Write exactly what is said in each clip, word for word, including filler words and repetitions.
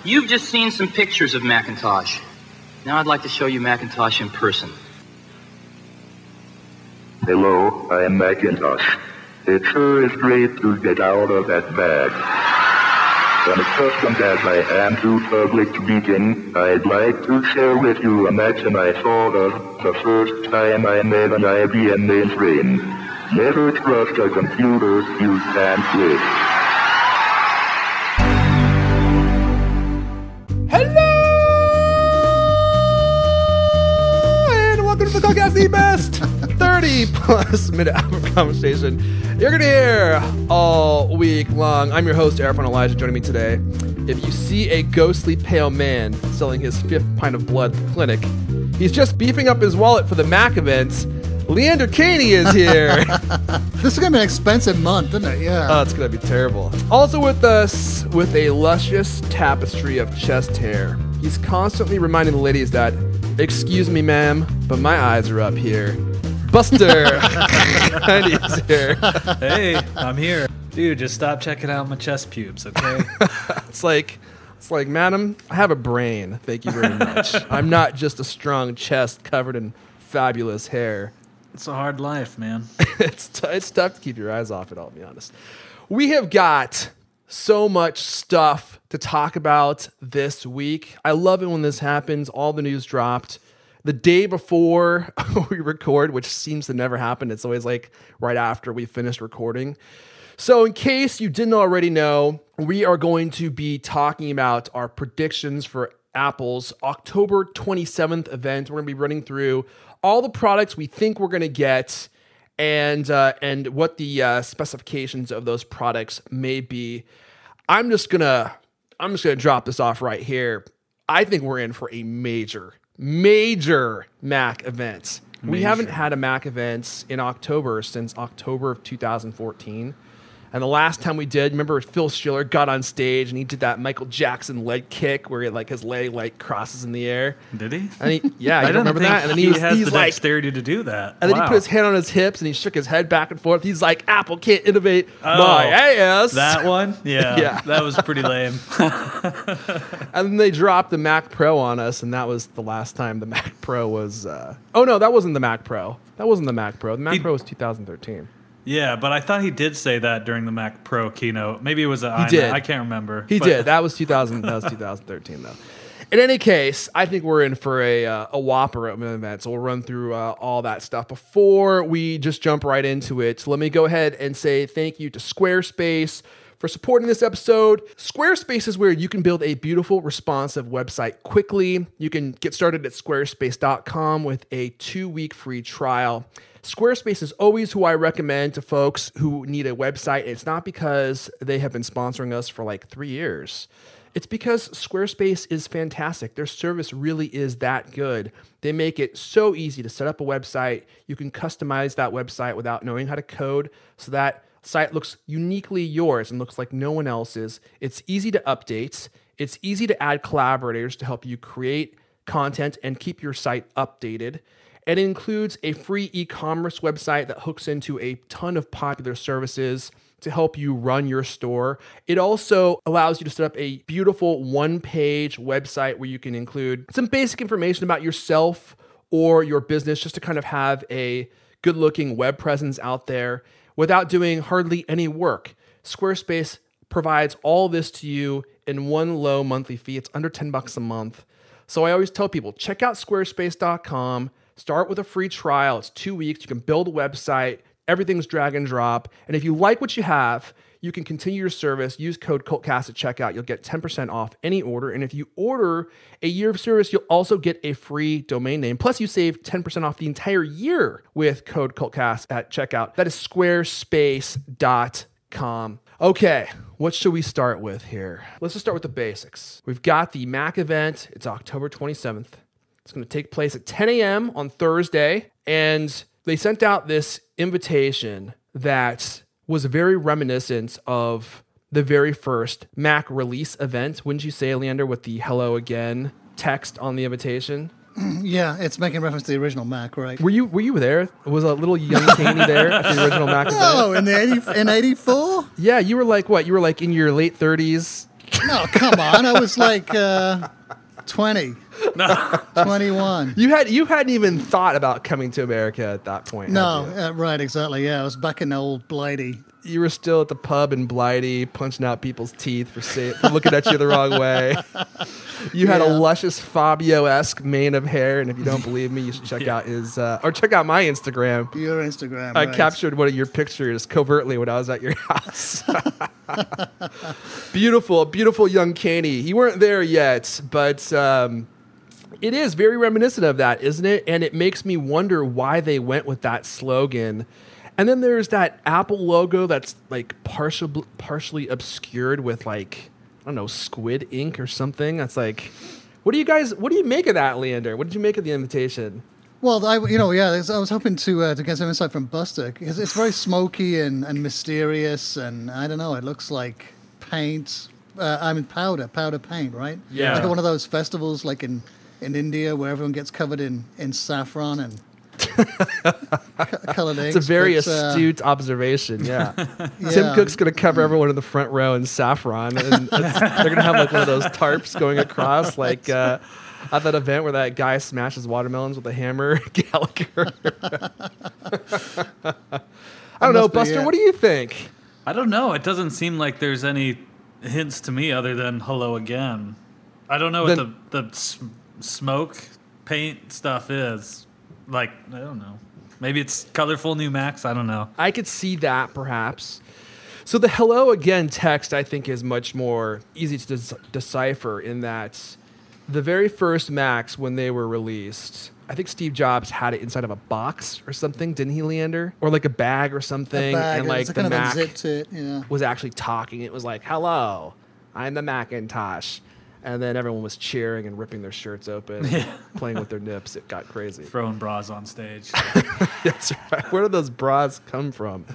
You've just seen some pictures of Macintosh. Now I'd like to show you Macintosh in person. Hello, I am Macintosh. It sure is great to get out of that bag. And accustomed as I am to public speaking, I'd like to share with you a action I thought of the first time I made an I B M mainframe. Never trust a computer you can't live. Podcast, the best thirty plus minute hour conversation you're going to hear all week long. I'm your host, Arafon Elijah. Joining me today, if you see a ghostly pale man selling his fifth pint of blood at the clinic, he's just beefing up his wallet for the Mac events. Leander Caney is here. This is going to be an expensive month, isn't it? Yeah. Oh, it's going to be terrible. Also with us, with a luscious tapestry of chest hair, he's constantly reminding the ladies that, excuse me, ma'am, but my eyes are up here. Buster is here. Hey, I'm here. Dude, just stop checking out my chest pubes, okay? It's like, it's like, madam, I have a brain. Thank you very much. I'm not just a strong chest covered in fabulous hair. It's a hard life, man. it's t- it's tough to keep your eyes off it, I'll be honest. We have got so much stuff to talk about this week. I love it when this happens. All the news dropped the day before we record, which seems to never happen. It's always like right after we finished recording. So in case you didn't already know, we are going to be talking about our predictions for Apple's October twenty-seventh event. We're going to be running through all the products we think we're going to get and uh, and what the uh, specifications of those products may be. I'm just gonna I'm just gonna drop this off right here. I think we're in for a major, major Mac event. Major. We haven't had a Mac event in October since October of two thousand fourteen. And the last time we did, remember Phil Schiller got on stage and he did that Michael Jackson leg kick where he, like his leg like crosses in the air. Did he? And he yeah, I you don't remember think that? And then he he was, has he's the like, dexterity to do that. And then wow. he put his hand on his hips and he shook his head back and forth. He's like, Apple can't innovate oh, my ass. That one? Yeah, yeah. That was pretty lame. And then they dropped the Mac Pro on us, and that was the last time the Mac Pro was... Uh, oh, no, that wasn't the Mac Pro. That wasn't the Mac Pro. The Mac he, Pro was two thousand thirteen. Yeah, but I thought he did say that during the Mac Pro keynote. Maybe it was a He did. I can't remember. He but. did. That was two thousand. That was two thousand thirteen, though. In any case, I think we're in for a uh, a whopper event. So we'll run through uh, all that stuff. Before we just jump right into it, let me go ahead and say thank you to Squarespace for supporting this episode. Squarespace is where you can build a beautiful, responsive website quickly. You can get started at squarespace dot com with a two-week free trial. Squarespace is always who I recommend to folks who need a website. It's not because they have been sponsoring us for like three years. It's because Squarespace is fantastic. Their service really is that good. They make it so easy to set up a website. You can customize that website without knowing how to code, so that site looks uniquely yours and looks like no one else's. It's easy to update. It's easy to add collaborators to help you create content and keep your site updated. It includes a free e-commerce website that hooks into a ton of popular services to help you run your store. It also allows you to set up a beautiful one-page website where you can include some basic information about yourself or your business, just to kind of have a good-looking web presence out there without doing hardly any work. Squarespace provides all this to you in one low monthly fee. It's under ten bucks a month. So I always tell people, check out squarespace dot com. Start with a free trial. It's two weeks. You can build a website. Everything's drag and drop. And if you like what you have, you can continue your service. Use code CULTCAST at checkout. You'll get ten percent off any order. And if you order a year of service, you'll also get a free domain name. Plus, you save ten percent off the entire year with code CULTCAST at checkout. That is squarespace dot com. Okay, what should we start with here? Let's just start with the basics. We've got the Mac event. It's October twenty-seventh. It's going to take place at ten a.m. on Thursday, and they sent out this invitation that was very reminiscent of the very first Mac release event. Wouldn't you say, Leander, with the hello again text on the invitation? Yeah, it's making reference to the original Mac, right? Were you were you there? Was a little young Caney there at the original Mac event? Oh, in the eighty in eighty-four? Yeah, you were like what? You were like in your late thirties. No, come on. I was like uh, twenty. No. twenty-one. You had you hadn't even thought about coming to America at that point. No, had you? uh, right, exactly. Yeah, I was back in old Blighty. You were still at the pub in Blighty, punching out people's teeth for, say, for looking at you the wrong way. You had a Yeah. luscious Fabio-esque mane of hair, and if you don't believe me, you should check out his uh, or check out my Instagram. Your Instagram. I right. captured one of your pictures covertly when I was at your house. Beautiful, beautiful young Caney. You weren't there yet, but um, it is very reminiscent of that, isn't it? And it makes me wonder why they went with that slogan. And then there's that Apple logo that's like partial, partially obscured with like, I don't know, squid ink or something. That's like, what do you guys, what do you make of that, Leander? What did you make of the invitation? Well, I, you know, yeah, there's- I was hoping to uh, to get some insight from Buster because it's very smoky and, and mysterious, and I don't know, it looks like paint. Uh, I mean, powder, powder paint, right? Yeah. Like at one of those festivals, like in, in India, where everyone gets covered in, in saffron and colored inks. It's a very but, uh, astute observation. Yeah. Tim yeah. Cook's going to cover everyone in the front row in saffron, and it's- they're going to have like one of those tarps going across, like uh, at that event where that guy smashes watermelons with a hammer. Gallagher. I don't know, must be Buster. it. What do you think? I don't know. It doesn't seem like there's any hints to me other than hello again. I don't know Then- what the, the s- smoke paint stuff is. Like, I don't know. Maybe it's colorful new Macs. I don't know. I could see that perhaps. So the hello again text, I think, is much more easy to des- decipher in that the very first Macs, when they were released, I think Steve Jobs had it inside of a box or something, didn't he, Leander? Or like a bag or something. a bag, and it like was the kind of Mac unzipped it, yeah. was actually talking. It was like, hello, I'm the Macintosh. And then everyone was cheering and ripping their shirts open, playing with their nips. It got crazy. Throwing bras on stage. That's right. Where do those bras come from?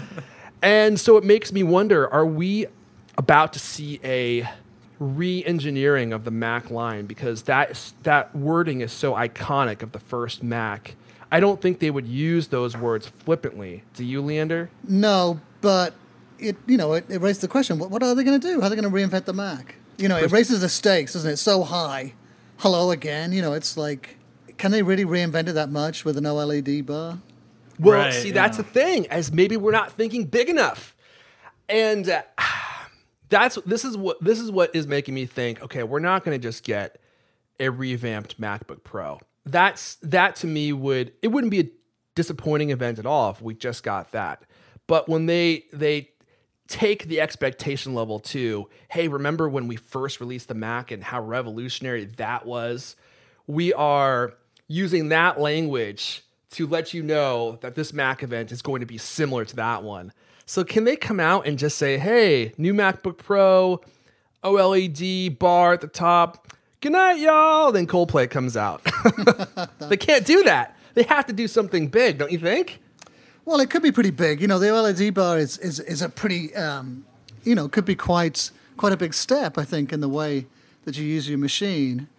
And so it makes me wonder, are we about to see a re-engineering of the Mac line? Because that is, that wording is so iconic of the first Mac. I don't think they would use those words flippantly. Do you, Leander? No, but it, you know, it, it raised the question: what, what are they going to do? How are they going to reinvent the Mac? You know, it raises the stakes, doesn't it? So high. Hello again. You know, it's like, can they really reinvent it that much with an O L E D bar? Well, Right, see, yeah. that's the thing, as maybe we're not thinking big enough. And uh, that's this is what this is what is making me think, okay, we're not going to just get a revamped MacBook Pro. That's that to me would it wouldn't be a disappointing event at all if we just got that. But when they they take the expectation level to, hey, remember when we first released the Mac and how revolutionary that was? We are using that language to let you know that this Mac event is going to be similar to that one. So can they come out and just say, hey, new MacBook Pro, O L E D bar at the top, good night, y'all, then Coldplay comes out. They can't do that. They have to do something big, don't you think? Well, it could be pretty big. You know, the O L E D bar is is, is a pretty, um, you know, could be quite quite a big step, I think, in the way that you use your machine.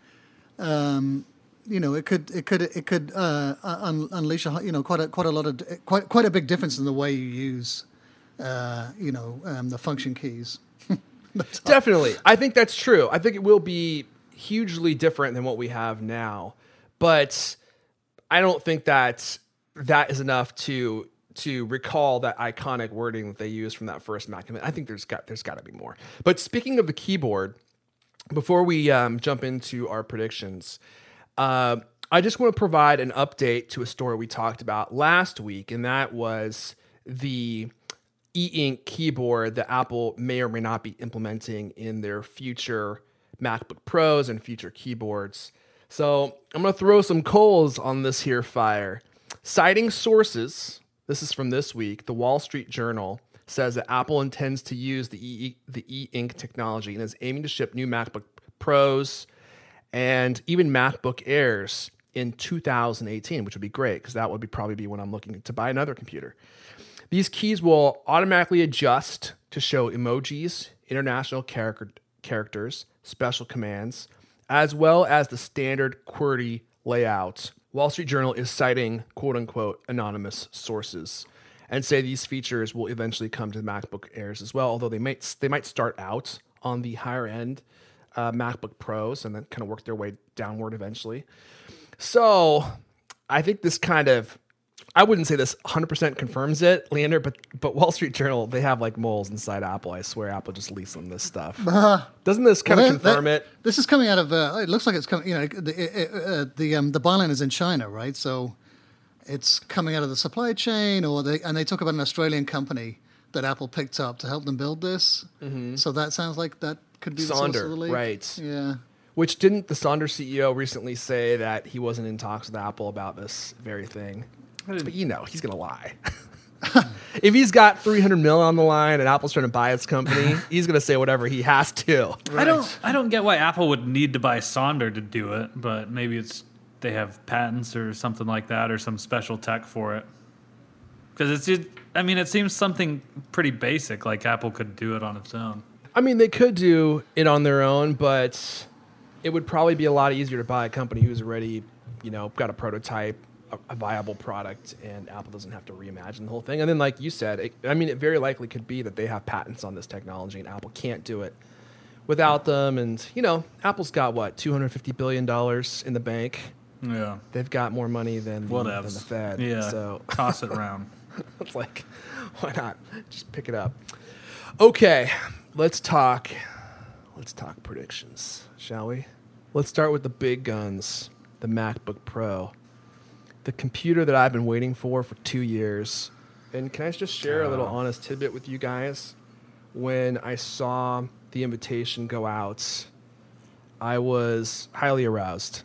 Um, you know, it could it could it could uh, un- unleash a, you know quite a quite a lot of quite quite a big difference in the way you use, uh, you know, um, the function keys. Definitely. I think that's true. I think it will be hugely different than what we have now. But I don't think that that is enough to to recall that iconic wording that they used from that first Mac. I think there's got there's got to be more. But speaking of the keyboard, before we um, jump into our predictions, uh, I just want to provide an update to a story we talked about last week, and that was the e-ink keyboard that Apple may or may not be implementing in their future MacBook Pros and future keyboards. So I'm going to throw some coals on this here fire. Citing sources, this is from this week, the Wall Street Journal says that Apple intends to use the e the e-ink technology and is aiming to ship new MacBook Pros and even MacBook Airs in two thousand eighteen, which would be great because that would be probably be when I'm looking to buy another computer. These keys will automatically adjust to show emojis, international character, characters, special commands, as well as the standard QWERTY layout. Wall Street Journal is citing quote-unquote anonymous sources and say these features will eventually come to the MacBook Airs as well, although they might they might start out on the higher end uh, MacBook Pros and then kind of work their way downward eventually. So I think this kind of, I wouldn't say this one hundred percent confirms it, Leander, but but Wall Street Journal, they have like moles inside Apple. I swear Apple just leaks them this stuff. Uh, Doesn't this kind well, of confirm that, it? This is coming out of, uh, it looks like it's coming, you know, the, uh, the, um, the byline is in China, right? So it's coming out of the supply chain, or they, and they talk about an Australian company that Apple picked up to help them build this. Mm-hmm. So that sounds like that could be the source of the leak. Right. Yeah. Which didn't the Sonder C E O recently say that he wasn't in talks with Apple about this very thing? But you know, he's going to lie. If he's got three hundred mil on the line and Apple's trying to buy its company, he's going to say whatever he has to. Right. I don't I don't get why Apple would need to buy Sonder to do it, but maybe it's they have patents or something like that or some special tech for it. Because it's just, I mean, it seems something pretty basic, like Apple could do it on its own. I mean, they could do it on their own, but it would probably be a lot easier to buy a company who's already, you know, got a prototype, a, a viable product, and Apple doesn't have to reimagine the whole thing. And then, like you said, it, I mean, it very likely could be that they have patents on this technology and Apple can't do it without them. And, you know, Apple's got, what, two hundred fifty billion dollars in the bank? Yeah. They've got more money than the, than the Fed. Yeah, so toss it around. It's like, why not? Just pick it up. Okay, let's talk. Let's talk predictions, shall we? Let's start with the big guns, the MacBook Pro, the computer that I've been waiting for for two years. And can I just share a little honest tidbit with you guys? When I saw the invitation go out, I was highly aroused.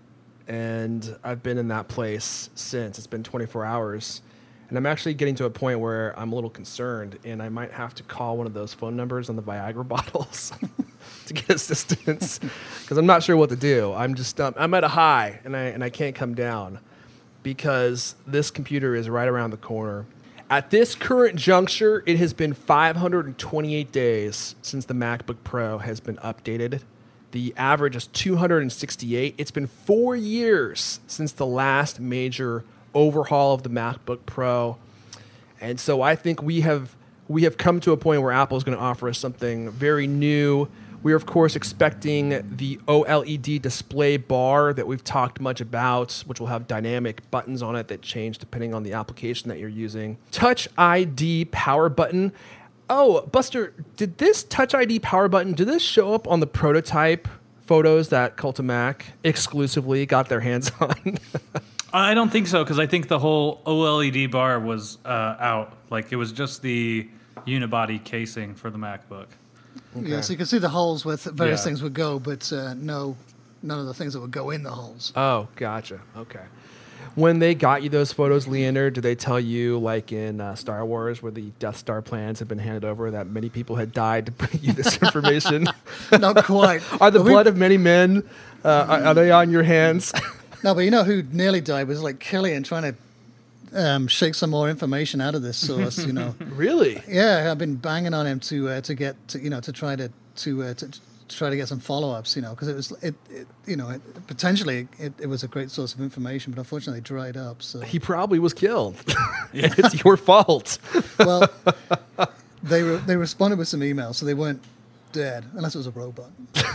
And I've been in that place since. It's been twenty-four hours. And I'm actually getting to a point where I'm a little concerned, and I might have to call one of those phone numbers on the Viagra bottles to get assistance, because I'm not sure what to do. I'm just um, I'm at a high, and I and I can't come down because this computer is right around the corner. At this current juncture, it has been five hundred twenty-eight days since the MacBook Pro has been updated. The average is two hundred sixty-eight. It's been four years since the last major overhaul of the MacBook Pro. And so I think we have we have come to a point where Apple is going to offer us something very new. We are, of course, expecting the OLED display bar that we've talked much about, which will have dynamic buttons on it that change depending on the application that you're using. Touch I D power button. Oh, Buster, did this Touch I D power button, did this show up on the prototype photos that Cult of Mac exclusively got their hands on? I don't think so, because I think the whole OLED bar was uh, out. Like, it was just the unibody casing for the MacBook. Okay. Yeah, so you can see the holes where th- various Yeah. things would go, but uh, no, none of the things that would go in the holes. Oh, gotcha. Okay. When they got you those photos, Leander, did they tell you, like in uh, Star Wars, where the Death Star plans had been handed over, that many people had died to bring you this information? Not quite. Are the But blood we- of many men, uh, are, are they on your hands? No, but you know who nearly died was like Killian trying to um, shake some more information out of this source. You know, Really? yeah, I've been banging on him to uh, to get to, you know to try to to uh, to, to try to get some follow ups. You know, because it was it, it you know it, potentially it, it was a great source of information, but unfortunately it dried up. So He probably was killed. It's your fault. well, they re- they responded with some emails, so they weren't dead unless it was a robot.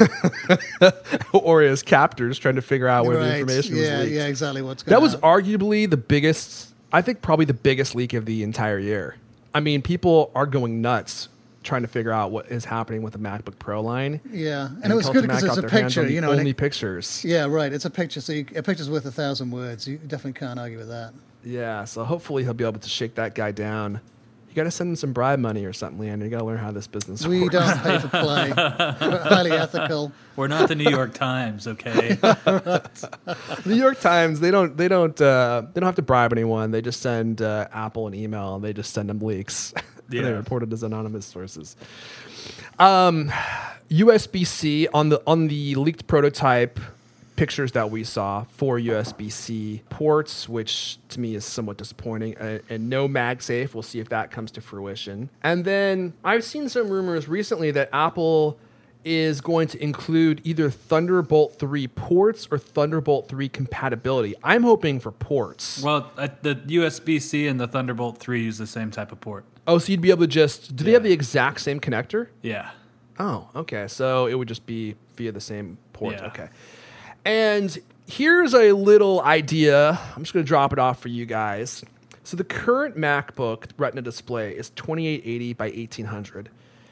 Or his captors trying to figure out where the Right. information yeah, was leaked. yeah, exactly what's going That was on. arguably the biggest, I think probably the biggest leak of the entire year. I mean, people are going nuts trying to figure out what is happening with the MacBook Pro line. Yeah, and, it was good because Cultamac it's got a their hands picture, on the you know. and only it- pictures. yeah, right. It's a picture, so you, a picture's worth a thousand words. You definitely can't argue with that. Yeah, so hopefully he'll be able to shake that guy down. You got to send him some bribe money or something, Leander. You got to learn how this business We works. don't pay for play. We're highly ethical. We're not the New York Times, okay? The New York Times, they don't, they don't, uh, they don't have to bribe anyone. They just send uh, Apple an email and they just send them leaks. And they Yeah. report it as anonymous sources. Um, U S B C on the on the leaked prototype pictures that we saw, four U S B C ports, which to me is somewhat disappointing, and, and no MagSafe. We'll see if that comes to fruition. And then I've seen some rumors recently that Apple is going to include either Thunderbolt three ports or Thunderbolt three compatibility. I'm hoping for ports. Well, uh, the U S B C and the Thunderbolt three use the same type of port. Oh, so you'd be able to just, do they Yeah. have the exact same connector? Yeah. Oh, okay. So it would just be via the same port. Yeah. Okay. And here's a little idea. I'm just going to drop it off for you guys. So the current MacBook Retina display is twenty-eight eighty by eighteen hundred.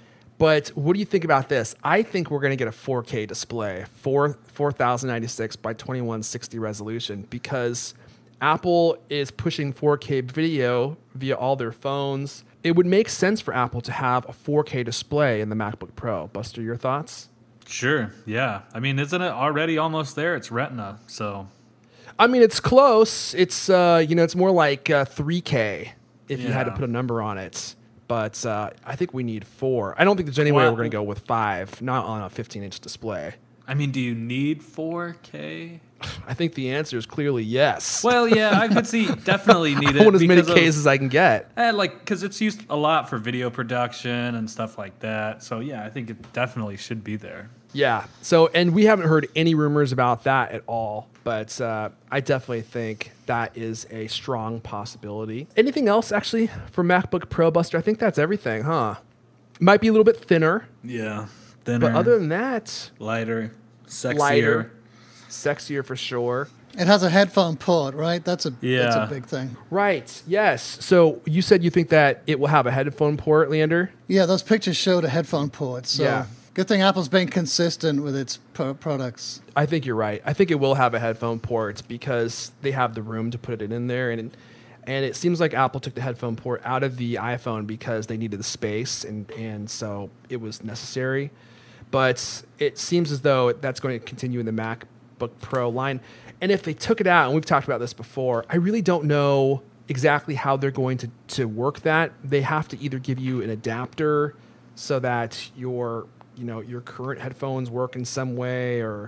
But what do you think about this? I think we're going to get a four K display, four, four thousand ninety-six by twenty-one sixty resolution, because Apple is pushing four K video via all their phones. It would make sense for Apple to have a four K display in the MacBook Pro. Buster, your thoughts? Sure. Yeah. I mean, isn't it already almost there? It's Retina, so I mean, it's close. It's uh, you know, it's more like uh, three K if you had to Yeah. put a number on it. But uh, I think we need four. I don't think there's any way Well- we're going to go with five, not on a fifteen-inch display. I mean, do you need four K? I think the answer is clearly yes. Well, yeah, I could see definitely need it. I want as many because of- Ks as I can get. Eh, like, because it's used a lot for video production and stuff like that. So, yeah, I think it definitely should be there. Yeah. So, and we haven't heard any rumors about that at all. But uh, I definitely think that is a strong possibility. Anything else, actually, for MacBook Pro, Buster? I think that's everything, huh? Might be a little bit thinner, Yeah. Thinner, but other than that, lighter, sexier. lighter, sexier for sure. It has a headphone port, right? That's a that's Yeah. a big thing. Right. Yes. So you said you think that it will have a headphone port, Leander? Yeah, those pictures showed a headphone port. So Yeah. good thing Apple's being consistent with its pro- products. I think you're right. I think it will have a headphone port because they have the room to put it in there, and and it seems like Apple took the headphone port out of the iPhone because they needed the space, and and so it was necessary. But it seems as though that's going to continue in the MacBook Pro line. And if they took it out, and we've talked about this before, I really don't know exactly how they're going to, to work that. They have to either give you an adapter so that your you know your current headphones work in some way, or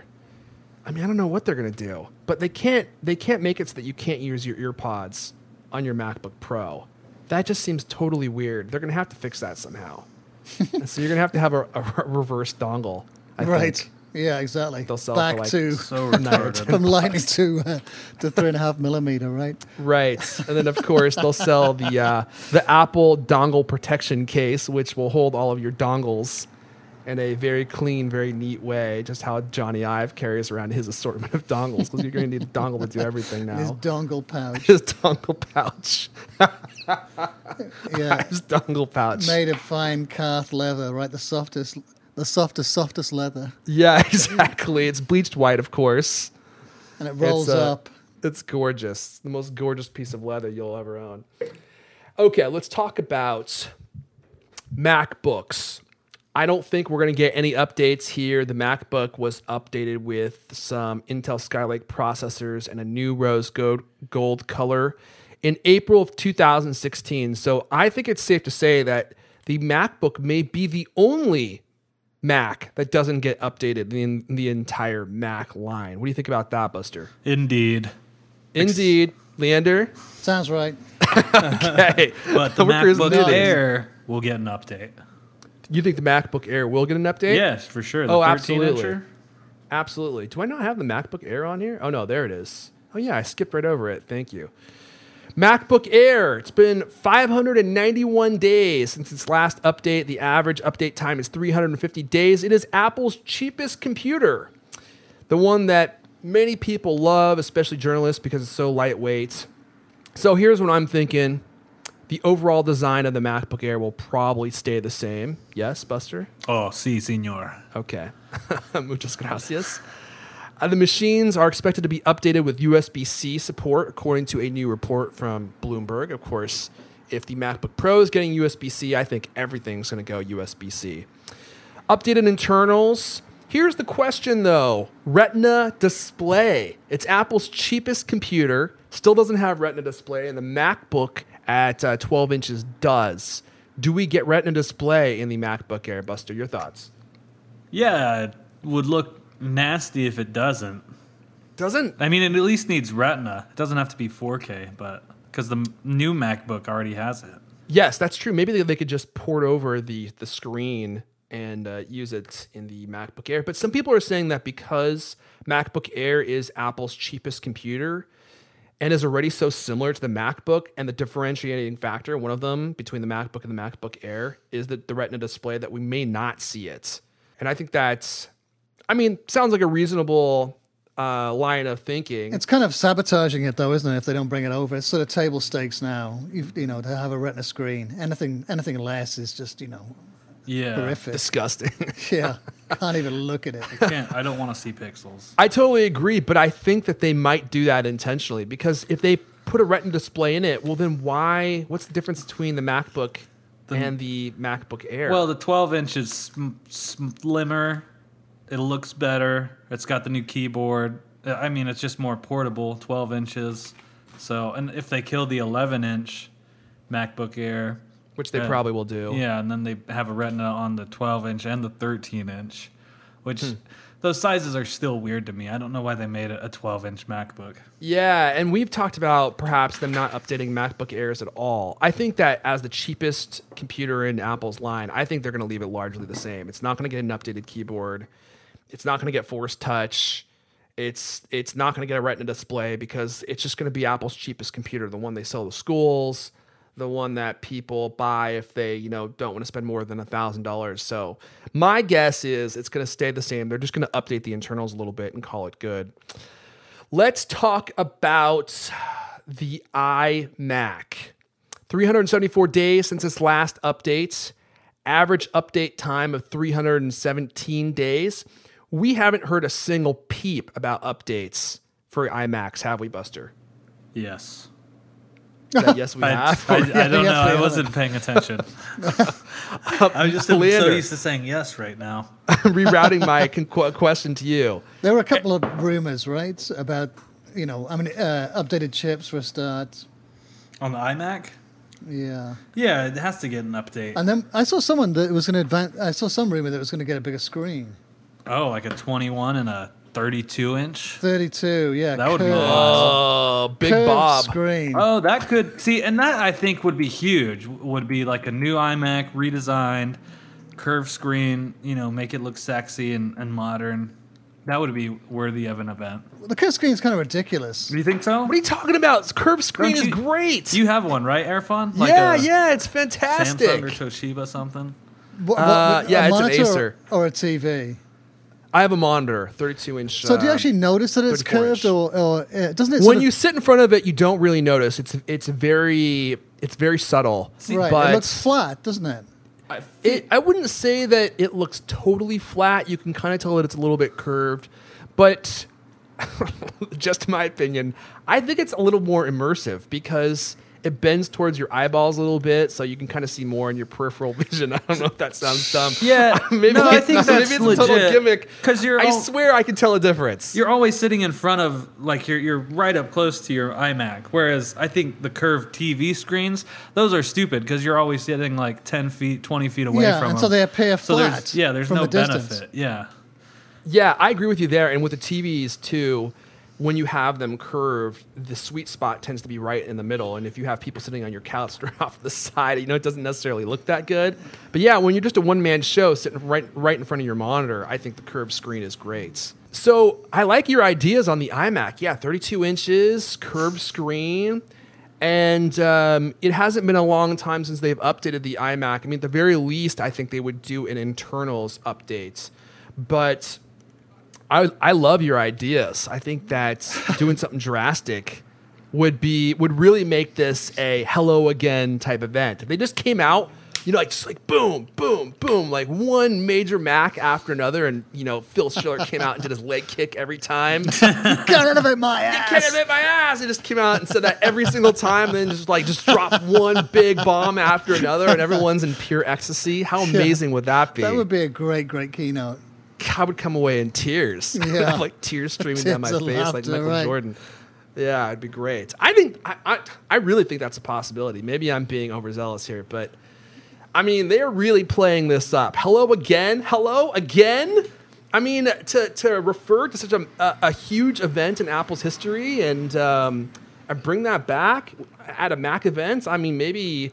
I mean I don't know what they're going to do. But they can't they can't make it so that you can't use your ear pods on your MacBook Pro. That just seems totally weird. They're going to have to fix that somehow. And so you're going to have to have a, a reverse dongle. I right. think. Yeah, exactly. They'll sell Back for like to So retarded. from lightning to uh, to three and a half millimeter, right? Right. And then, of course, they'll sell the uh, the Apple dongle protection case, which will hold all of your dongles in a very clean, very neat way, just how Johnny Ive carries around his assortment of dongles, because you're going to need a dongle to do everything His now. dongle pouch. His dongle pouch. Yeah, His dongle pouch. made of fine calf leather, right? The softest, the softest, softest leather, Yeah, exactly. It's bleached white, of course. and it rolls It's, uh, up. It's gorgeous. The most gorgeous piece of leather you'll ever own. Okay, let's talk about MacBooks. I don't think we're going to get any updates here. The MacBook was updated with some Intel Skylake processors and a new rose gold, gold color in April of two thousand sixteen. So I think it's safe to say that the MacBook may be the only Mac that doesn't get updated in the entire Mac line. What do you think about that, Buster? Indeed. Indeed. Leander? Sounds right. Okay. But the Workers MacBook knitting. Air will get an update. You think the MacBook Air will get an update? Yes, for sure. The Oh, thirteen absolutely. incher. Absolutely. Do I not have the MacBook Air on here? Oh, no, there it is. Oh, yeah, I skipped right over it. Thank you. MacBook Air. It's been five hundred ninety-one days since its last update. The average update time is three hundred fifty days. It is Apple's cheapest computer, the one that many people love, especially journalists, because it's so lightweight. So here's what I'm thinking. The overall design of the MacBook Air will probably stay the same. Yes, Buster? Oh, si, senor. Okay. Muchas gracias. Uh, the machines are expected to be updated with U S B C support, according to a new report from Bloomberg. Of course, if the MacBook Pro is getting U S B C, I think everything's going to go U S B C. Updated internals. Here's the question, though. Retina display. It's Apple's cheapest computer. Still doesn't have Retina display, and the MacBook at uh, twelve inches does. Do we get Retina display in the MacBook Air, Buster? Your thoughts? Yeah, it would look nasty if it doesn't. Doesn't. I mean, it at least needs Retina. It doesn't have to be four K, but because the m- new MacBook already has it. Yes, that's true. Maybe they, they could just port over the, the screen and uh, use it in the MacBook Air. But some people are saying that because MacBook Air is Apple's cheapest computer and is already so similar to the MacBook, and the differentiating factor, one of them between the MacBook and the MacBook Air, is that the Retina display, that we may not see it And I think that's, I mean, sounds like a reasonable uh, line of thinking. It's kind of sabotaging it, though, isn't it? If they don't bring it over, it's sort of table stakes now. You've, you know, to have a Retina screen, anything, anything less is just, you know, Yeah. horrific. Disgusting. Yeah, can't even look at it. I can't. I don't want to see pixels. I totally agree, but I think that they might do that intentionally because if they put a Retina display in it, well, then why? What's the difference between the MacBook and the MacBook Air? Well, the twelve inch is sm- slimmer. It looks better. It's got the new keyboard. I mean, it's just more portable, twelve inches. So, and if they kill the eleven inch MacBook Air, which they uh, probably will do. yeah, and then they have a Retina on the twelve inch and the thirteen inch, which Hmm. those sizes are still weird to me. I don't know why they made it a twelve inch MacBook. Yeah, and we've talked about perhaps them not updating MacBook Airs at all. I think that as the cheapest computer in Apple's line, I think they're going to leave it largely the same. It's not going to get an updated keyboard. It's not going to get Force Touch. It's it's not going to get a Retina display because it's just going to be Apple's cheapest computer, the one they sell to schools, the one that people buy if they, you know, don't want to spend more than one thousand dollars. So my guess is it's going to stay the same. They're just going to update the internals a little bit and call it good. Let's talk about the iMac. three hundred seventy-four days since its last update. Average update time of three hundred seventeen days. We haven't heard a single peep about updates for iMacs, have we, Buster? Yes. That yes, we I, have. I, I Yeah, don't yes, know. we I have. wasn't paying attention. I'm just so Leander. used to saying yes right now. Rerouting my con- qu- question to you. There were a couple of rumors, right, about, you know, I mean, uh, updated chips for a start. On the iMac? Yeah. Yeah, it has to get an update. And then I saw someone that was going to advance, I saw some rumor that it was going to get a bigger screen. Oh, like a twenty-one and a thirty-two inch? thirty-two, yeah. That would be curved- Oh, Big curved Bob. screen. Oh, that could see, and that I think would be huge. Would be like a new iMac redesigned, curved screen. You know, make it look sexy and, and modern. That would be worthy of an event. The curved screen's kind of ridiculous. Do you think so? What are you talking about? Curved screen Don't is you- great. You have one, right, Airfon? yeah, a yeah, it's fantastic. Samsung or Toshiba something. What, Uh, what- yeah, a it's an monitor Acer. Or, or a T V. I have a monitor, thirty-two inch. So do you uh, actually notice that it's thirty-four curved, inch. or, or uh, doesn't it? when sort of- you sit in front of it, you don't really notice. It's it's very it's very subtle. right, but it looks flat, doesn't it? I it, I wouldn't say that it looks totally flat. You can kind of tell that it's a little bit curved, but just in my opinion, I think it's a little more immersive because it bends towards your eyeballs a little bit, so you can kind of see more in your peripheral vision. I don't know if that sounds dumb. Yeah, maybe no, I it's think not- that's maybe it's a total legit. gimmick. 'Cause you're I all- swear I can tell a difference. You're always sitting in front of, like, you're you're right up close to your iMac. Whereas I think the curved T V screens, those are stupid because you're always sitting like ten feet, twenty feet away Yeah, from and them. so they appear So there's, flat yeah, there's from no a distance. benefit. Yeah. Yeah, I agree with you there. And with the T Vs too, when you have them curved, the sweet spot tends to be right in the middle. And if you have people sitting on your couch or off the side, you know, it doesn't necessarily look that good. But yeah, when you're just a one-man show sitting right right in front of your monitor, I think the curved screen is great. So I like your ideas on the iMac. Yeah, thirty-two inches, curved screen. And um, it hasn't been a long time since they've updated the iMac. I mean, at the very least, I think they would do an internals update. But I I love your ideas. I think that doing something drastic would be would really make this a hello again type event. If they just came out, you know, like just like boom, boom, boom, like one major Mac after another, and you know, Phil Schiller came out and did his leg kick every time. Can't innovate my Can't ass. admit my ass. He just came out and said that every single time, and then just like just drop one big bomb after another, and everyone's in pure ecstasy. How amazing would that be? That would be a great, great keynote. I would come away in tears. Yeah. like tears streaming down my Tears of face like laughter, Michael right. Jordan. Yeah, it'd be great. I think I, I I really think that's a possibility. Maybe I'm being overzealous here, but I mean they're really playing this up. Hello again. Hello again. I mean to to refer to such a a, a huge event in Apple's history and um, and bring that back at a Mac event. I mean maybe.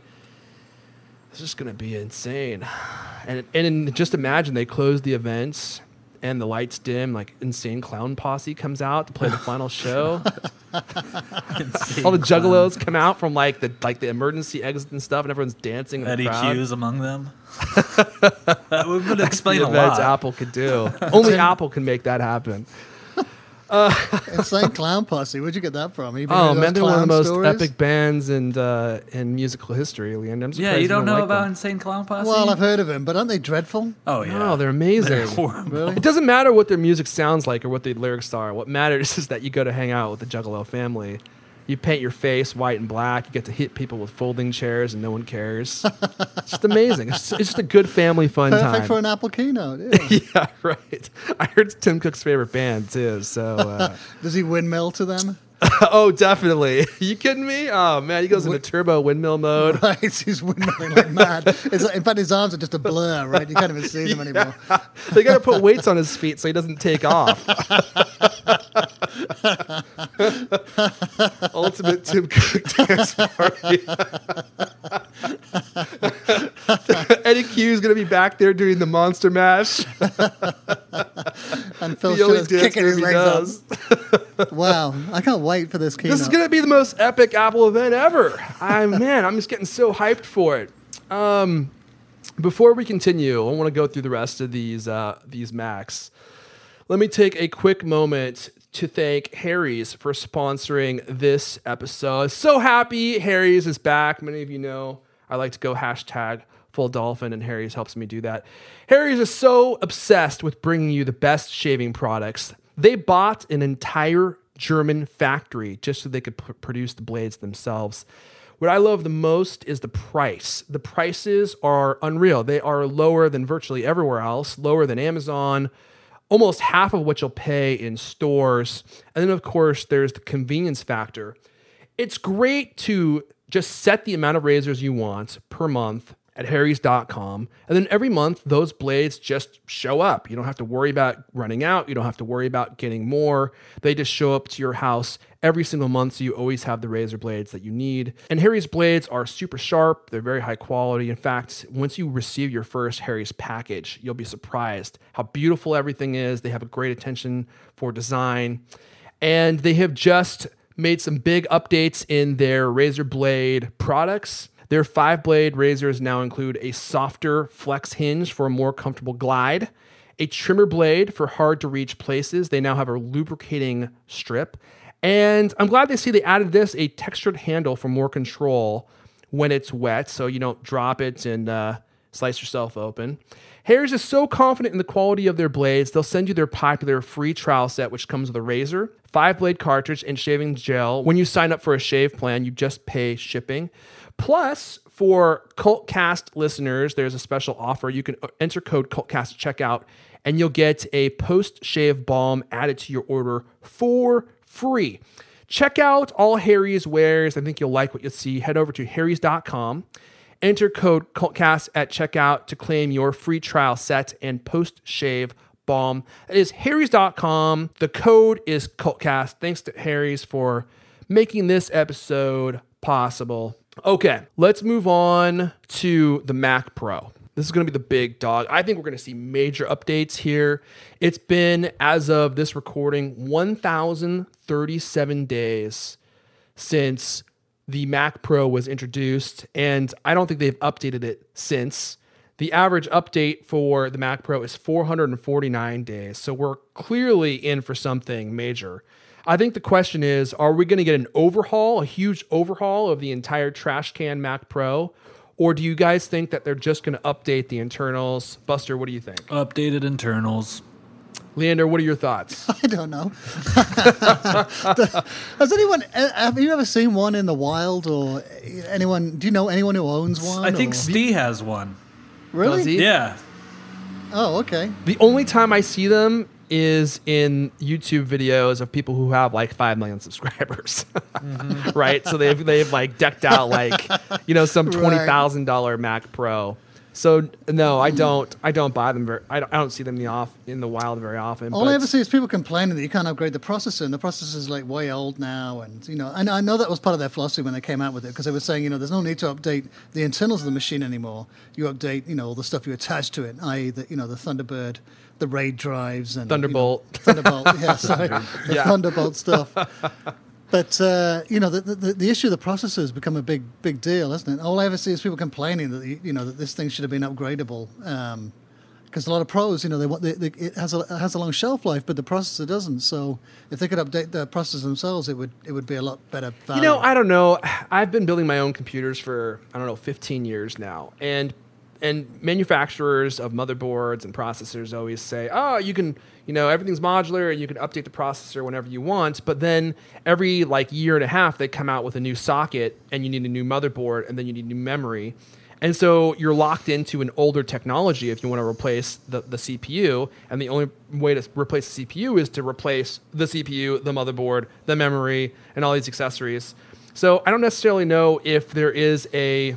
It's just going to be insane. And and just imagine they close the events and the lights dim, like Insane Clown Posse comes out to play the final show. All the juggalos come out from like the like the emergency exit and stuff, and everyone's dancing in the Eddie crowd. Q's among them. That would explain The a events lot. Apple could do. Only Apple can make that happen. Insane Clown Posse. Where'd you get that from? You been Oh into man, those they're one of the clown most stories? epic bands in uh, in musical history, Leander. I'm Yeah, surprised you don't know like about them. Insane Clown Posse? Well, I've heard of him, but aren't they dreadful? Oh yeah, No, they're amazing. They're horrible. Really? It doesn't matter what their music sounds like or what the lyrics are. What matters is that you go to hang out with the Juggalo family. You paint your face white and black. You get to hit people with folding chairs, and no one cares. It's just amazing. It's just, it's just a good family fun Perfect time. for an Apple keynote. Yeah. Yeah, right. I heard it's Tim Cook's favorite band too. So, uh, Does he windmill to them? oh, definitely. You kidding me? Oh man, he goes into turbo windmill mode. Right, he's windmilling like mad. It's like, in fact, his arms are just a blur, right? You can't even see them anymore. They got to put weights on his feet so he doesn't take off. Ultimate Tim Cook dance party. Eddie Q is going to be back there doing the Monster Mash. And Phil The only Schiller's dance kicking his move he legs does. up. Wow, I can't wait for this keynote. This is going to be the most epic Apple event ever. I man, I'm just getting so hyped for it. Um, before we continue, I want to go through the rest of these uh, these Macs. Let me take a quick moment to thank Harry's for sponsoring this episode. So happy Harry's is back. Many of you know I like to go hashtag full dolphin, and Harry's helps me do that. Harry's is so obsessed with bringing you the best shaving products. They bought an entire German factory just so they could p- produce the blades themselves. What I love the most is the price. The prices are unreal. They are lower than virtually everywhere else, lower than Amazon, almost half of what you'll pay in stores. And then, of course, there's the convenience factor. It's great to just set the amount of razors you want per month at harrys dot com. And then every month, those blades just show up. You don't have to worry about running out. You don't have to worry about getting more. They just show up to your house every single month, so you always have the razor blades that you need. And Harry's blades are super sharp. They're very high quality. In fact, once you receive your first Harry's package, you'll be surprised how beautiful everything is. They have a great attention for design. And they have just made some big updates in their razor blade products. Their five-blade razors now include a softer flex hinge for a more comfortable glide, a trimmer blade for hard-to-reach places. They now have a lubricating strip. And I'm glad they see they added this, a textured handle for more control when it's wet, so you don't drop it and uh, slice yourself open. Harry's is so confident in the quality of their blades, they'll send you their popular free trial set, which comes with a razor, five-blade cartridge, and shaving gel. When you sign up for a shave plan, you just pay shipping. Plus, for CultCast listeners, there's a special offer. You can enter code CultCast at checkout, and you'll get a post-shave balm added to your order for free. Check out all Harry's wares. I think you'll like what you'll see. Head over to harrys dot com. Enter code CultCast at checkout to claim your free trial set and post-shave balm. That is harrys dot com. The code is CultCast. Thanks to Harry's for making this episode possible. Okay, let's move on to the Mac Pro. This is going to be the big dog. I think we're going to see major updates here. It's been, as of this recording, one thousand thirty-seven days since the Mac Pro was introduced, and I don't think they've updated it since. The average update for the Mac Pro is four hundred forty-nine days, so we're clearly in for something major. I think the question is, are we going to get an overhaul, a huge overhaul of the entire trash can Mac Pro? Or do you guys think that they're just going to update the internals? Buster, what do you think? Updated internals. Leander, what are your thoughts? I don't know. Has anyone, have you ever seen one in the wild, or anyone, do you know anyone who owns one? I think or? Steve has one. Really? Does he? Yeah. Oh, okay. The only time I see them is in YouTube videos of people who have like five million subscribers, mm-hmm. right? So they've they've like decked out like, you know, some twenty thousand dollar Mac Pro. So no, I don't. I don't buy them. Very, I don't. I don't see them in the off in the wild very often. All but I ever see is people complaining that you can't upgrade the processor, and the processor's like way old now. And you know, and I know that was part of their philosophy when they came out with it, because they were saying, you know, there's no need to update the internals of the machine anymore. You update, you know, all the stuff you attach to it, that is, the you know, the Thunderbird, the RAID drives, and Thunderbolt. You know, Thunderbolt, yeah, sorry, the Yeah. Thunderbolt stuff. But uh, you know, the, the the issue of the processor has become a big big deal, isn't it? All I ever see is people complaining that you know that this thing should have been upgradable, because a lot of pros, you know, they want they, they, it has a it has a long shelf life, but the processor doesn't. So if they could update the processors themselves, it would it would be a lot better value. You know, I don't know. I've been building my own computers for I don't know fifteen years now, and and manufacturers of motherboards and processors always say, oh, you can, you know, everything's modular and you can update the processor whenever you want. But then every like year and a half, they come out with a new socket and you need a new motherboard and then you need new memory. And so you're locked into an older technology if you want to replace the, the C P U. And the only way to replace the C P U is to replace the C P U, the motherboard, the memory, and all these accessories. So I don't necessarily know if there is a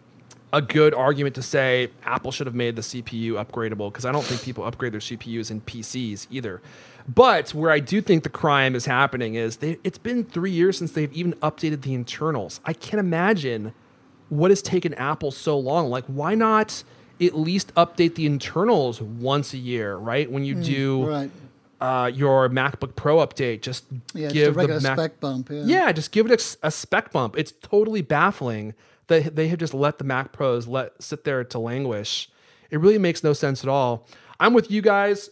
a good argument to say Apple should have made the C P U upgradable, because I don't think people upgrade their C P Us in P Cs either. But where I do think the crime is happening is they, it's been three years since they've even updated the internals. I can't imagine what has taken Apple so long. Like, why not at least update the internals once a year, right? When you do right. uh, your MacBook Pro update, just Yeah, just give a regular the Mac- spec bump. Yeah. yeah, just give it a, a spec bump. It's totally baffling that they have just let the Mac Pros let sit there to languish. It really makes no sense at all. I'm with you guys.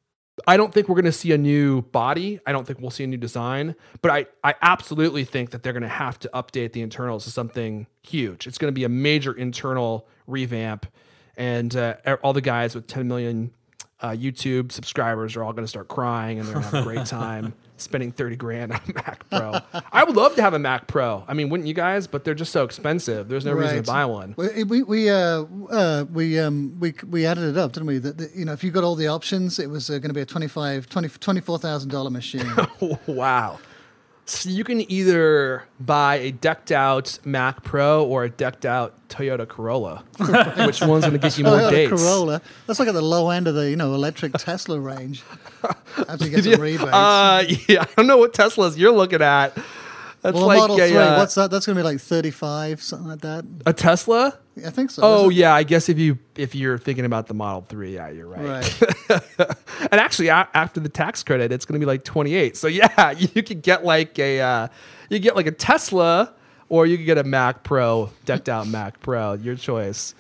I don't think we're going to see a new body. I don't think we'll see a new design, but I, I absolutely think that they're going to have to update the internals to something huge. It's going to be a major internal revamp, and uh, all the guys with ten million uh, YouTube subscribers are all going to start crying, and they're going to have a great time spending thirty grand on a Mac Pro. I would love to have a Mac Pro. I mean, wouldn't you guys? But they're just so expensive. There's no reason Right. to buy one. We we we uh, uh, we um we we added it up, didn't we? That that, you know, if you got all the options, it was uh, going to be a twenty-five, twenty, twenty-four thousand dollar machine. Wow. So you can either buy a decked out Mac Pro or a decked out Toyota Corolla. Which one's going to get you more Toyota dates? Corolla. That's like at the low end of the you know electric Tesla range. After you get some rebates. Uh, yeah, I don't know what Teslas you're looking at. That's well, a like Model a, three, uh, what's that? That's going to be like thirty-five, something like that. a Tesla. I think so. Oh isn't it? yeah, I guess if you if you're thinking about the Model three, yeah, you're right. Right. And actually, a- after the tax credit, it's going to be like twenty-eight. So yeah, you could get like a uh, you get like a Tesla, or you could get a Mac Pro, decked out Mac Pro, your choice.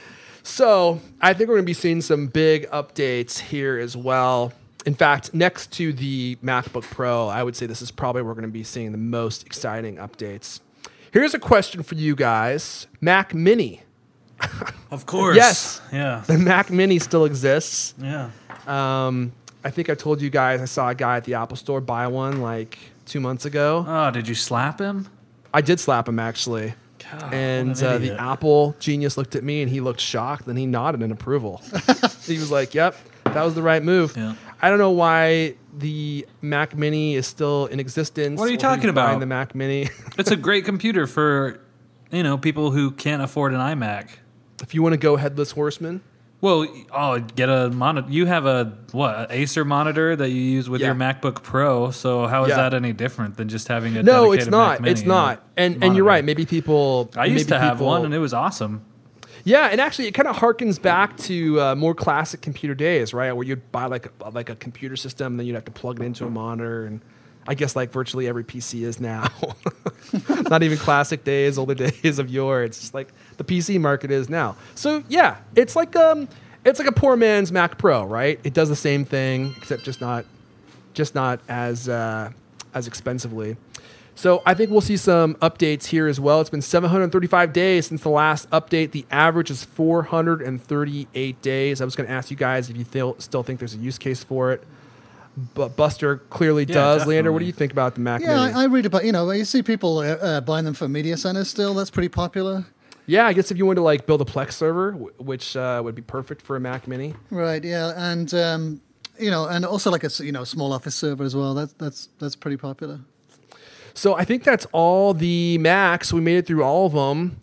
So I think we're going to be seeing some big updates here as well. In fact, next to the MacBook Pro, I would say this is probably where we're going to be seeing the most exciting updates. Here's a question for you guys: Mac Mini. Of course. Yes. Yeah. The Mac Mini still exists. Yeah. Um, I think I told you guys I saw a guy at the Apple Store buy one like two months ago. Oh, did you slap him? I did slap him actually. God, And what an uh, the idiot. Apple genius looked at me and he looked shocked. Then he nodded in approval. He was like, "Yep, that was the right move." Yeah. I don't know why the Mac Mini is still in existence. What are you or who's talking buying about? The Mac Mini. It's a great computer for, you know, people who can't afford an iMac. If you want to go headless horseman, Well, oh, get a monitor. You have a what? An Acer monitor that you use with Yeah. your MacBook Pro. So how is Yeah. that any different than just having a no, dedicated it's not. Mac Mini It's not. And and you're monitor? right. Maybe people. I used maybe to have people- one, and it was awesome. Yeah, and actually, it kind of harkens back to uh, more classic computer days, right? Where you'd buy like a, like a computer system, and then you'd have to plug it into a monitor, and I guess like virtually every P C is now. Not even classic days, older days of yore. It's just like the P C market is now. So yeah, it's like um, it's like a poor man's Mac Pro, right? It does the same thing, except just not, just not as uh, as expensively. So I think we'll see some updates here as well. It's been seven hundred thirty-five days since the last update. The average is four hundred thirty-eight days. I was going to ask you guys if you th- still think there's a use case for it. But Buster clearly Yeah, does. Leander, what do definitely. you think about the Mac Yeah, Mini? I, I read about, you know, you see people uh, uh, buying them for media centers still. That's pretty popular. yeah, I guess if you wanted to like build a Plex server, w- which uh, would be perfect for a Mac Mini. Right, yeah. And, um, you know, and also like a, s- you know, small office server as well. That's, that's, that's pretty popular. So I think that's all the Macs. We made it through all of them.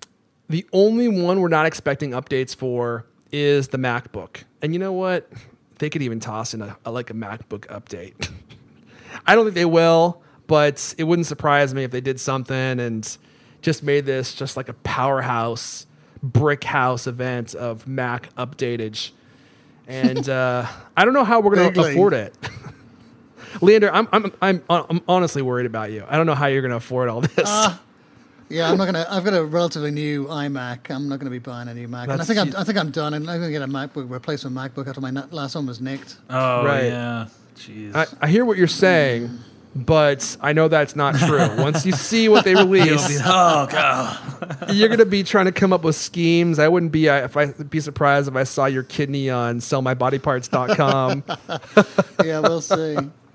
The only one we're not expecting updates for is the MacBook. And you know what? They could even toss in a, a like a MacBook update. I don't think they will, but it wouldn't surprise me if they did something and just made this just like a powerhouse, brick house event of Mac updatage. And uh, I don't know how we're going to afford it. Leander, I'm, I'm I'm I'm honestly worried about you. I don't know how you're going to afford all this. Uh, yeah, I'm not gonna. I've got a relatively new iMac. I'm not going to be buying a new Mac. And I That's think I'm, ju- I think I'm done. And I'm going to get a MacBook replacement MacBook after my na- last one was nicked. Oh, Right. yeah. Jeez. I, I hear what you're saying, but I know that's not true. Once you see what they release, oh, God. you're going to be trying to come up with schemes. I wouldn't be uh, if I'd be surprised if I saw your kidney on sell my body parts dot com. Yeah, we'll see.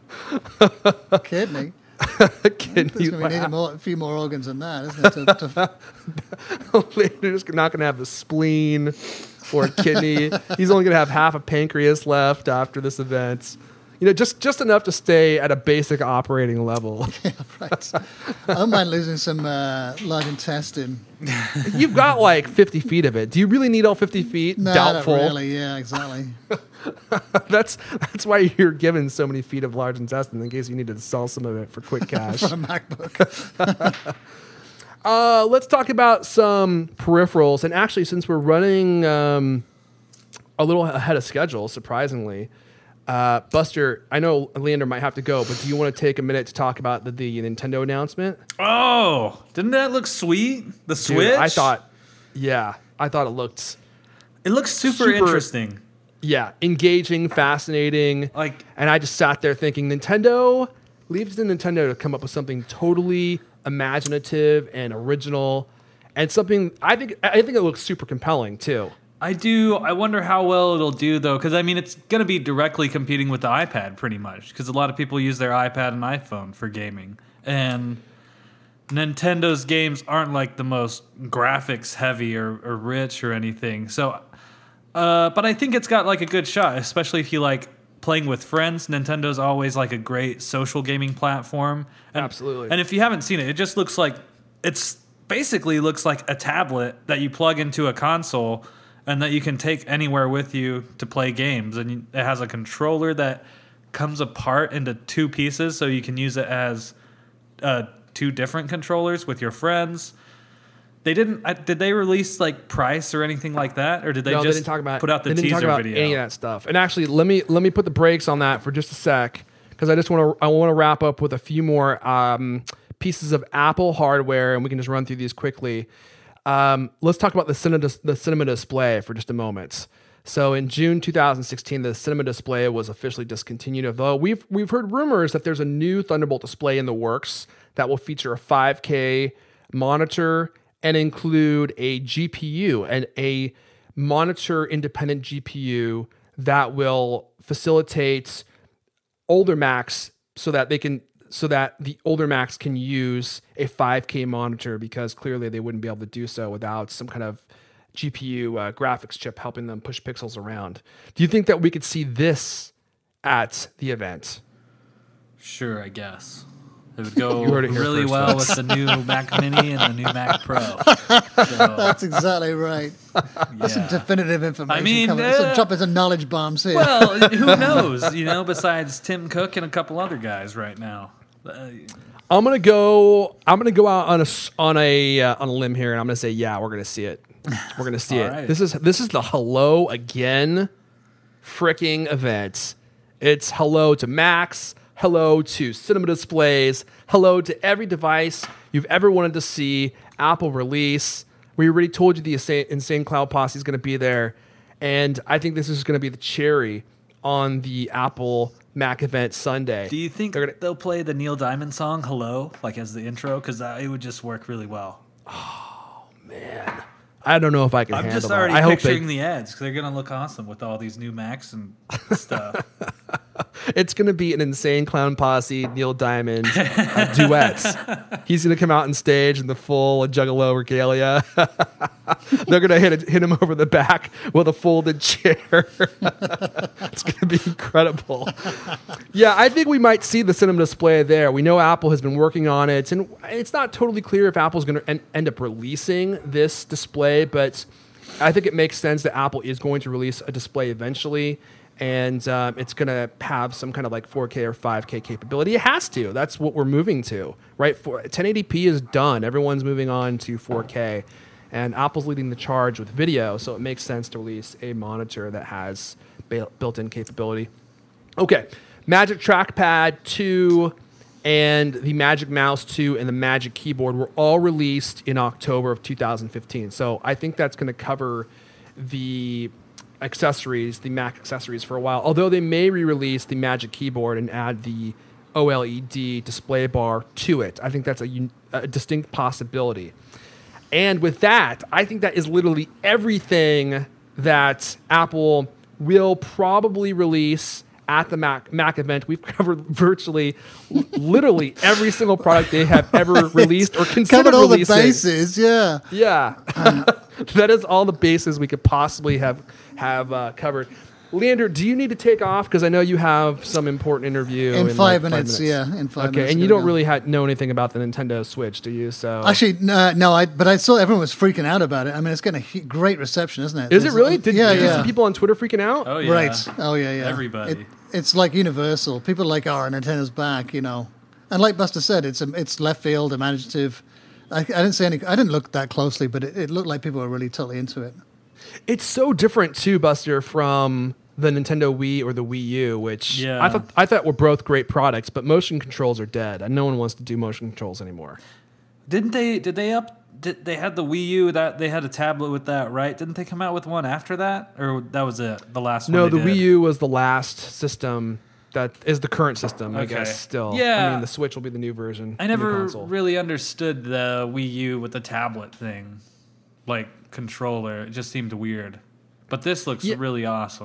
Kidney. Kidney. There's going to be needing more, a few more organs than that, isn't it? To, to, You're just not going to have a spleen or a kidney. He's only going to have half a pancreas left after this event. You know, just, just enough to stay at a basic operating level. yeah, right. I don't mind losing some uh, large intestine. You've got like fifty feet of it. Do you really need all fifty feet? No, Doubtful. not really. Yeah, exactly. That's that's why you're given so many feet of large intestine in case you need to sell some of it for quick cash. For a MacBook. uh, let's talk about some peripherals. And actually, since we're running um, a little ahead of schedule, surprisingly, uh, Buster, I know Leander might have to go, but do you want to take a minute to talk about the, the Nintendo announcement? Oh, didn't that look sweet? The Dude, Switch? I thought, yeah, I thought it looked, It looks super, super- interesting. yeah, engaging, fascinating. Like, And I just sat there thinking, Nintendo, leave it to Nintendo to come up with something totally imaginative and original, and something I think I think it looks super compelling too. I do. I wonder how well it'll do, though, because I mean, it's going to be directly competing with the iPad pretty much, because a lot of people use their iPad and iPhone for gaming. And Nintendo's games aren't like the most graphics heavy or, or rich or anything. So, uh, but I think it's got like a good shot, especially if you like playing with friends. Nintendo's always like a great social gaming platform. And, Absolutely. And if you haven't seen it, it just looks like it's basically looks like a tablet that you plug into a console and that you can take anywhere with you to play games. And you- it has a controller that comes apart into two pieces, so you can use it as uh, two different controllers with your friends. They didn't. I, did they release like price or anything like that, or did they no, just they didn't talk about put out the they didn't teaser talk about video? any of that stuff. And actually, let me let me put the brakes on that for just a sec, because I just want to I want to wrap up with a few more um, pieces of Apple hardware, and we can just run through these quickly. Um, let's talk about the cinema, the cinema display for just a moment. So in June two thousand sixteen, the cinema display was officially discontinued. Although we've we've heard rumors that there's a new Thunderbolt display in the works that will feature a five K monitor and include a G P U and a monitor independent G P U that will facilitate older Macs so that they can so that the older Macs can use a five K monitor, because clearly they wouldn't be able to do so without some kind of G P U uh, graphics chip helping them push pixels around. Do you think that we could see this at the event? Sure, I guess. It would go You heard it here really first, well folks. with the new Mac Mini and the new Mac Pro. So, That's exactly right. That's some yeah. definitive information. I mean, coming. uh, some dropping some knowledge bombs here. Well, who knows? You know, besides Tim Cook and a couple other guys right now. Uh, I'm gonna go. I'm gonna go out on a s- on a uh, on a limb here, and I'm gonna say, yeah, we're gonna see it. We're gonna see All it. right. This is this is the hello again, freaking event. It's hello to Macs, hello to cinema displays, hello to every device you've ever wanted to see Apple release. We already told you the Insane, Insane Cloud Posse is gonna be there, and I think this is gonna be the cherry on the Apple Mac event Sunday. do you think They're gonna- they'll play the Neil Diamond song "Hello" like as the intro? Because it would just work really well. Man, I don't know if I can I'm handle just that. already I hope picturing they, the ads because they're gonna look awesome with all these new Macs and stuff. It's going to be an Insane Clown Posse, Neil Diamond uh, duets. He's going to come out on stage in the full Juggalo regalia. They're going to hit hit him over the back with a folded chair. It's going to be incredible. Yeah, I think we might see the cinema display there. We know Apple has been working on it, and it's not totally clear if Apple's going to en- end up releasing this display, but I think it makes sense that Apple is going to release a display eventually. And um, it's going to have some kind of like four K or five K capability. It has to. That's what we're moving to, right? For, ten eighty p is done. Everyone's moving on to four K. And Apple's leading the charge with video, so it makes sense to release a monitor that has ba- built-in capability. Okay, Magic Trackpad two and the Magic Mouse two and the Magic Keyboard were all released in October of two thousand fifteen. So I think that's going to cover the accessories, the Mac accessories for a while, although they may re-release the Magic Keyboard and add the OLED display bar to it. I think that's a, un- a distinct possibility. And with that, I think that is literally everything that Apple will probably release at the Mac Mac event. We've covered virtually, literally every single product they have ever released or considered Covered all releasing. the bases, yeah. Yeah, that is all the bases we could possibly have have uh, covered. Leander, do you need to take off? Because I know you have some important interview In, in five, like minutes, five minutes. yeah. In five okay, minutes. and you gotta don't go. really ha- know anything about the Nintendo Switch, do you? So Actually, no, no, I, but I saw everyone was freaking out about it. I mean, it's getting a he- great reception, isn't it? is it There's- really? Did, yeah, did you yeah. see people on Twitter freaking out? Oh yeah, Right. Oh, yeah, yeah. Everybody. It, it's like universal. People are like, oh, Nintendo's back, you know. And like Buster said, it's a, it's left field, imaginative. I, I didn't say any. I didn't look that closely, but it, it looked like people were really totally into it. It's so different too, Buster, from the Nintendo Wii or the Wii U, which Yeah. I thought I thought were both great products, but motion controls are dead, and no one wants to do motion controls anymore. Didn't they? Did they up? Did, they had the Wii U that they had a tablet with that, right? Didn't they come out with one after that, or that was it? The last No, one. the they did? Wii U was the last system that is the current system, I Okay. guess. Still, Yeah. I mean, the Switch will be the new version. I new never console. really understood the Wii U with the tablet thing, like controller. It just seemed weird. But this looks Yeah. really awesome.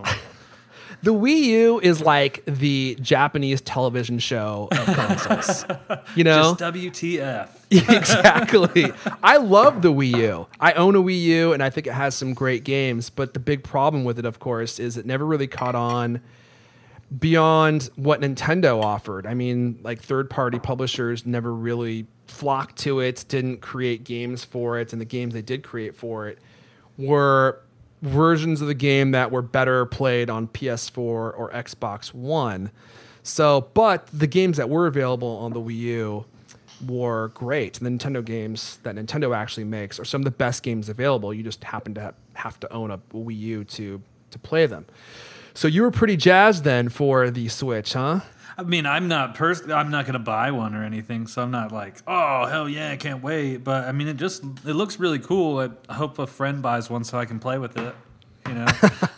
The Wii U is like the Japanese television show of consoles. You know, Just W T F. exactly. I love the Wii U. I own a Wii U, and I think it has some great games. But the big problem with it, of course, is it never really caught on beyond what Nintendo offered. I mean, like third-party publishers never really flocked to it, didn't create games for it, and the games they did create for it were versions of the game that were better played on P S four or Xbox One. So, but the games that were available on the Wii U were great. The Nintendo games that Nintendo actually makes are some of the best games available. You just happen to ha- have to own a Wii U to to play them. So you were pretty jazzed then for the Switch, huh? I mean, I'm not pers- I'm not gonna buy one or anything, so I'm not like, oh hell yeah, I can't wait. But I mean, it just it looks really cool. I hope a friend buys one so I can play with it. You know.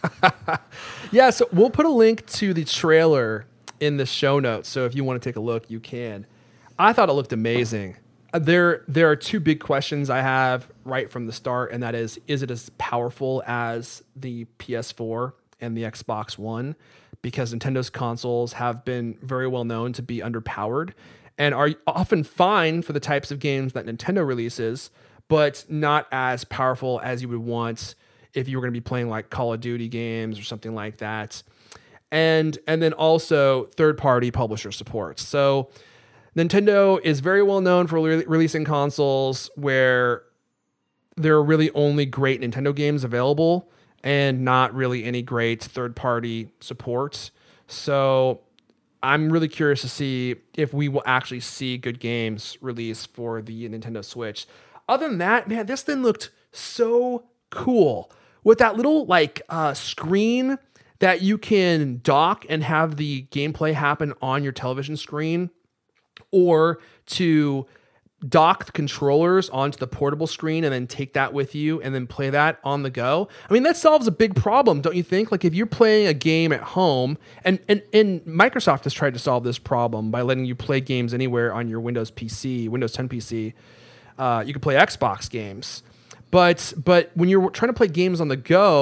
Yeah, so we'll put a link to the trailer in the show notes. So if you want to take a look, you can. I thought it looked amazing. Uh, There, there are two big questions I have right from the start, and that is, is it as powerful as the P S four and the Xbox One? Because Nintendo's consoles have been very well known to be underpowered and are often fine for the types of games that Nintendo releases, but not as powerful as you would want if you were going to be playing like Call of Duty games or something like that. And and then also third-party publisher support. So Nintendo is very well known for re- releasing consoles where there are really only great Nintendo games available and not really any great third-party support. So I'm really curious to see if we will actually see good games released for the Nintendo Switch. Other than that, man, this thing looked so cool with that little like uh, screen that you can dock and have the gameplay happen on your television screen, or to dock the controllers onto the portable screen and then take that with you and then play that on the go. I mean, that solves a big problem, don't you think? Like if you're playing a game at home, and, and, and Microsoft has tried to solve this problem by letting you play games anywhere on your Windows P C, Windows ten P C. Uh, you can play Xbox games. But but when you're trying to play games on the go,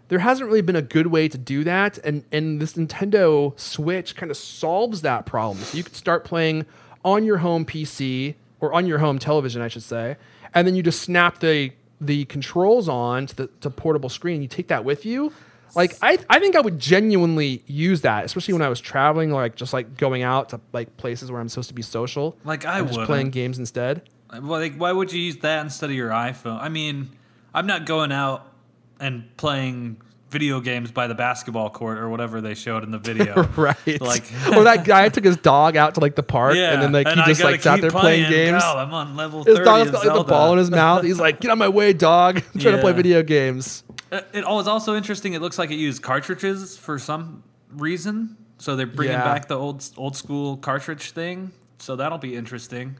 there hasn't really been a good way to do that, and and this Nintendo Switch kind of solves that problem. So you could start playing on your home P C or on your home television, I should say, and then you just snap the the controls on to the to portable screen. You take that with you. Like I, I think I would genuinely use that, especially when I was traveling, like just like going out to like places where I'm supposed to be social. Like I and just wouldn't. playing games instead. Well, like, why would you use that instead of your iPhone? I mean, I'm not going out and playing video games by the basketball court or whatever they showed in the video. Right. Like, or that guy took his dog out to like the park, yeah, and then like and he I just gotta like sat keep there playing, playing. games. God, I'm on level His thirty dog's of got like the Zelda. ball in his mouth. He's like, "Get out of my way, dog! I'm trying to play Yeah. video games." It it was also interesting. It looks like it used cartridges for some reason, so they're bringing Yeah. back the old old school cartridge thing. So that'll be interesting.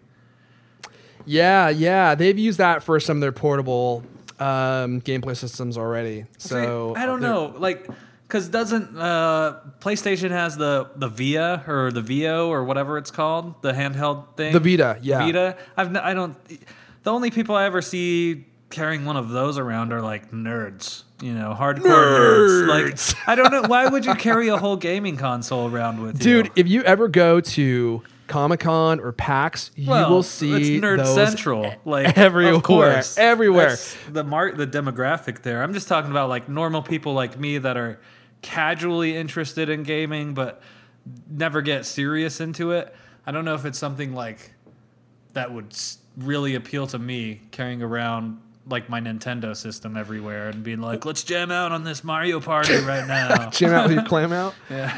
Yeah, yeah, they've used that for some of their portable um, gameplay systems already. So See, I don't they're- know, like, because doesn't uh, PlayStation has the the Via or the Vio or whatever it's called, the handheld thing? The Vita, yeah. Vita. I've n- I don't. The only people I ever see carrying one of those around are like nerds, you know, hardcore nerds. Nerds. Like, I don't know, why would you carry a whole gaming console around with you? Dude, if you ever go to Comic-Con or PAX, you Well, will see it's Nerd those Central, like everywhere, of course, everywhere. That's the mar- the demographic there. I'm just talking about like normal people like me that are casually interested in gaming but never get serious into it. I don't know if it's something like that would s- really appeal to me, carrying around like my Nintendo system everywhere and being like, let's jam out on this Mario Party right now. Jam out with your clam out. Yeah.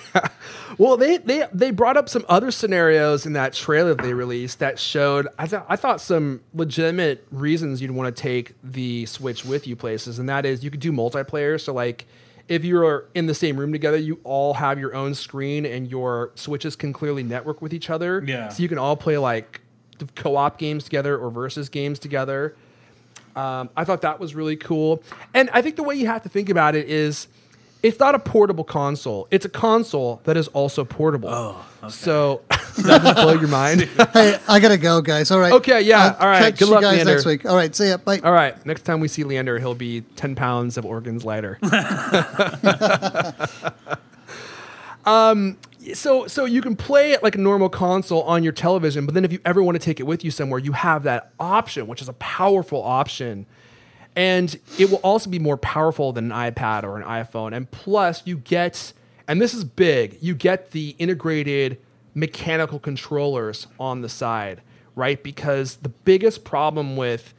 Well, they, they they brought up some other scenarios in that trailer that they released that showed I thought I thought some legitimate reasons you'd want to take the Switch with you places, and that is you could do multiplayer. So like if you're in the same room together, you all have your own screen and your Switches can clearly network with each other. Yeah. So you can all play like co-op games together or versus games together. Um, I thought that was really cool. And I think the way you have to think about it is it's not a portable console. It's a console that is also portable. Oh, okay. So does that just blow your mind? Hey, I gotta go, guys. All right. Okay, yeah, I'll all right. Catch Good you luck, guys Leander. next week. All right. See ya. Bye. All right. Next time we see Leander, he'll be ten pounds of organs lighter. um, so so you can play it like a normal console on your television, but then if you ever want to take it with you somewhere, you have that option, which is a powerful option. And it will also be more powerful than an iPad or an iPhone. And plus, you get, and this is big, you get the integrated mechanical controllers on the side, right? Because the biggest problem with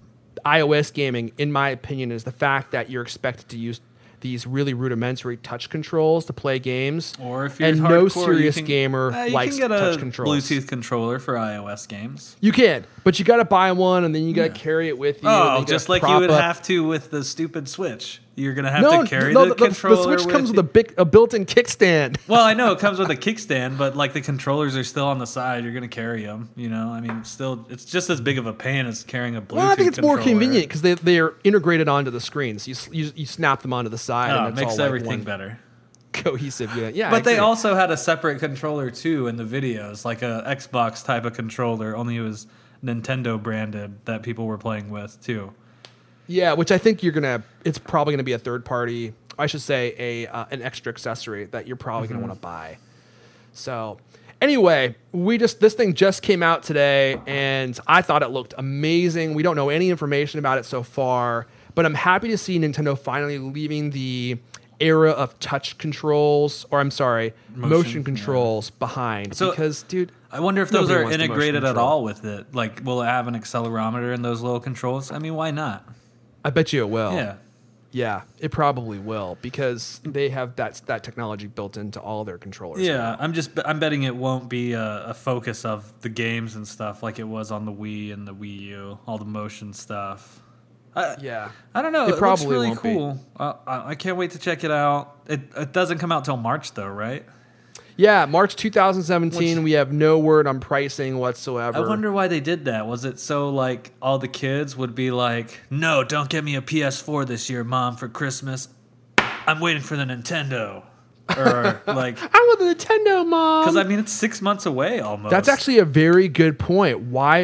iOS gaming, in my opinion, is the fact that you're expected to use these really rudimentary touch controls to play games. Or if you're and hardcore, no serious you can, gamer uh, you likes can get touch a controls. Bluetooth controller for iOS games. You can, but you got to buy one and then you got to carry it with you. and then Oh, you gotta just like prop you would up. have to with the stupid Switch. You're gonna have No, to carry no, the, the, the, controller. the Switch with comes you. with a big, a built-in kickstand. Well, I know it comes with a kickstand, but like the controllers are still on the side. You're gonna carry them. You know, I mean, still, it's just as big of a pain as carrying a Bluetooth. Well, I think it's more controller. convenient because they they are integrated onto the screen, so you s- you, you snap them onto the side, Oh, and it it's makes all like everything one better. cohesive unit. Yeah, I But they agree. also had a separate controller too in the videos, like a Xbox type of controller. Only it was Nintendo branded that people were playing with too. yeah, which I think you're gonna. It's probably gonna be a third party. I should say a uh, an extra accessory that you're probably Mm-hmm. gonna want to buy. So. Anyway, we just this thing just came out today, and I thought it looked amazing. We don't know any information about it so far, but I'm happy to see Nintendo finally leaving the era of touch controls, or I'm sorry, motion, Motion, controls behind. So- because, dude, I wonder if those Nobody are wants the motion integrated at control. all with it. Like, will it have an accelerometer in those little controls? I mean, why not? I bet you it will. Yeah. Yeah, it probably will because they have that that technology built into all their controllers. Yeah, now. I'm just I'm betting it won't be a, a focus of the games and stuff like it was on the Wii and the Wii U, all the motion stuff. I, Yeah. I don't know. It It, looks probably really won't be. cool. Uh, I, I can't wait to check it out. It it doesn't come out till March though, right? Yeah, March two thousand seventeen. Which- we have no word on pricing whatsoever. I wonder why they did that. Was it so like all the kids would be like, "No, don't get me a P S four this year, Mom, for Christmas. I'm waiting for the Nintendo." Or like, I want the Nintendo, Mom. because I mean, it's six months away almost. That's actually a very good point. Why?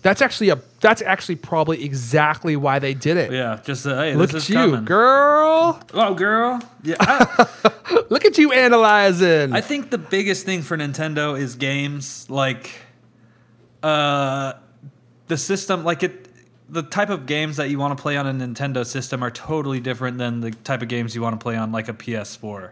That's actually a. That's actually probably exactly why they did it. Yeah, just uh, hey, Look this at is you, coming. girl. Oh, girl. Yeah. I, Look at you analyzing. I think the biggest thing for Nintendo is games. Like, uh, the system, like it, the type of games that you want to play on a Nintendo system are totally different than the type of games you want to play on like a P S four.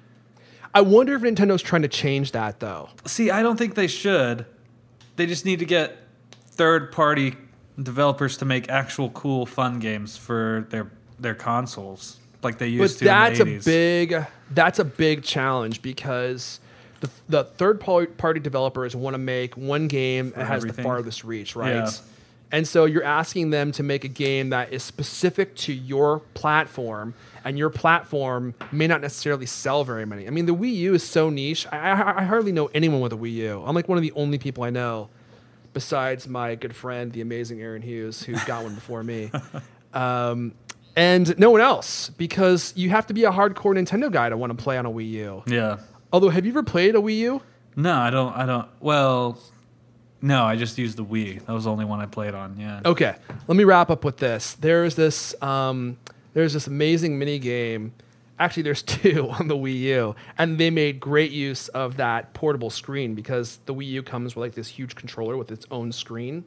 I wonder if Nintendo's trying to change that though. See, I don't think they should. They just need to get third-party developers to make actual cool, fun games for their their consoles, like they used But to that's in the a eighties. big that's a big challenge because the the third party developers want to make one game that has everything. the farthest reach, right? Yeah. And so you're asking them to make a game that is specific to your platform, and your platform may not necessarily sell very many. I mean, the Wii U is so niche. I, I, I hardly know anyone with a Wii U. I'm like one of the only people I know, besides my good friend, the amazing Aaron Hughes, who got one before me. Um, and no one else, because you have to be a hardcore Nintendo guy to want to play on a Wii U. Yeah. Although, have you ever played a Wii U? No, I don't. I don't. Well, no, I just used the Wii. That was the only one I played on. Yeah. Okay, let me wrap up with this. There's this, um, there's this amazing mini game. Actually, there's two on the Wii U, and they made great use of that portable screen because the Wii U comes with like this huge controller with its own screen,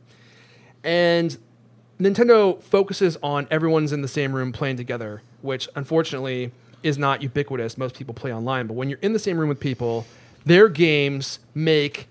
and Nintendo focuses on everyone's in the same room playing together, which unfortunately is not ubiquitous. Most people play online, but when you're in the same room with people, their games make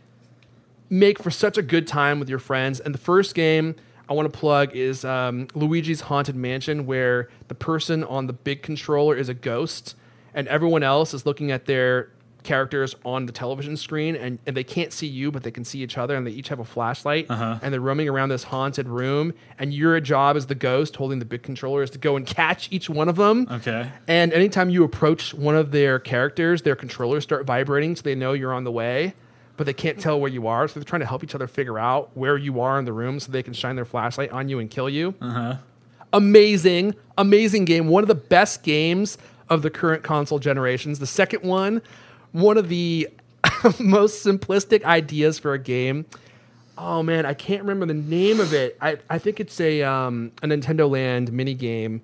make for such a good time with your friends. And the first game I want to plug is um, Luigi's Haunted Mansion, where the person on the big controller is a ghost, and everyone else is looking at their characters on the television screen, and, and they can't see you, but they can see each other, and they each have a flashlight, Uh-huh. and they're roaming around this haunted room, and your job as the ghost holding the big controller is to go and catch each one of them. Okay. And anytime you approach one of their characters, their controllers start vibrating so they know you're on the way, but they can't tell where you are. So they're trying to help each other figure out where you are in the room so they can shine their flashlight on you and kill you. Uh-huh. Amazing, amazing game. One of the best games of the current console generations. The second one, one of the most simplistic ideas for a game. Oh man, I can't remember the name of it. I, I think it's a um, a Nintendo Land mini game.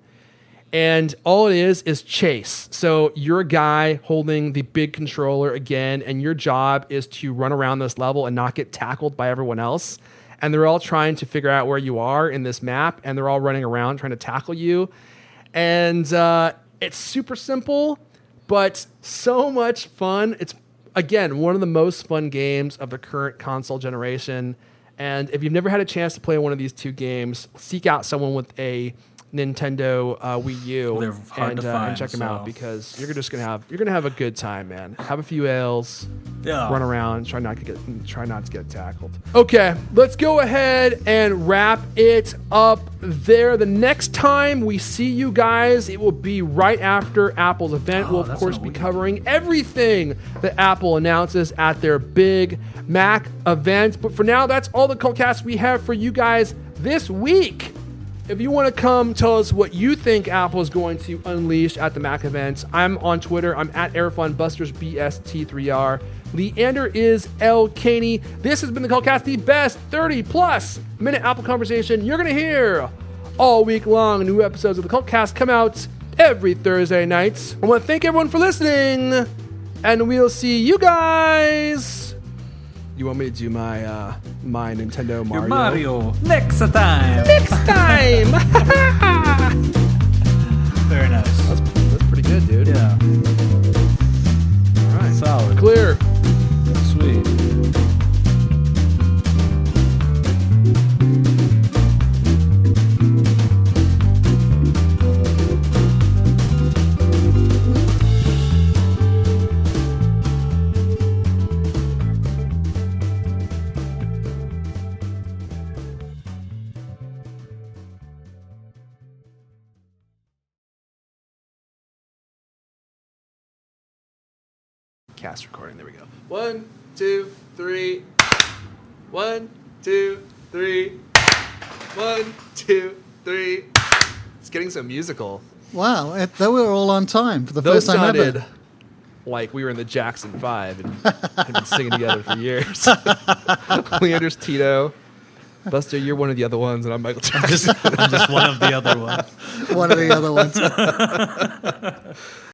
And all it is is chase. So you're a guy holding the big controller again, and your job is to run around this level and not get tackled by everyone else. And they're all trying to figure out where you are in this map, and they're all running around trying to tackle you. And uh, it's super simple, but so much fun. It's, again, one of the most fun games of the current console generation. And if you've never had a chance to play one of these two games, seek out someone with a Nintendo uh, Wii U They're hard and, to uh, find, and check them out so. because you're just gonna have you're gonna have a good time, man. Have a few ales, Yeah. run around, try not to get try not to get tackled. Okay, let's go ahead and wrap it up there. The next time we see you guys, it will be right after Apple's event. Oh, we'll of that's course in a be week. covering everything that Apple announces at their big Mac event. But for now, that's all the Cultcast we have for you guys this week. If you want to come tell us what you think Apple is going to unleash at the Mac event, I'm on Twitter. I'm at AirFunBusters B S T three R. Leander is L. Caney. This has been the Cultcast, the best thirty plus minute Apple conversation you're going to hear all week long. New episodes of the Cultcast come out every Thursday night. I want to thank everyone for listening, and we'll see you guys. You want me to do my uh, my Nintendo Mario? Your Mario. Next time. Next time. Very nice. That's, that's pretty good, dude. Yeah. All right. Solid. Clear. Sweet. Cast recording. There we go. One, two, three. One, two, three. One, two, three. It's getting so musical. Wow, it, they were all on time for the Those first time sounded ever. like we were in the Jackson Five and had been singing together for years. Leander's Tito. Buster, you're one of the other ones, and I'm Michael Jackson. I'm just, I'm just one of the other ones. One of the other ones.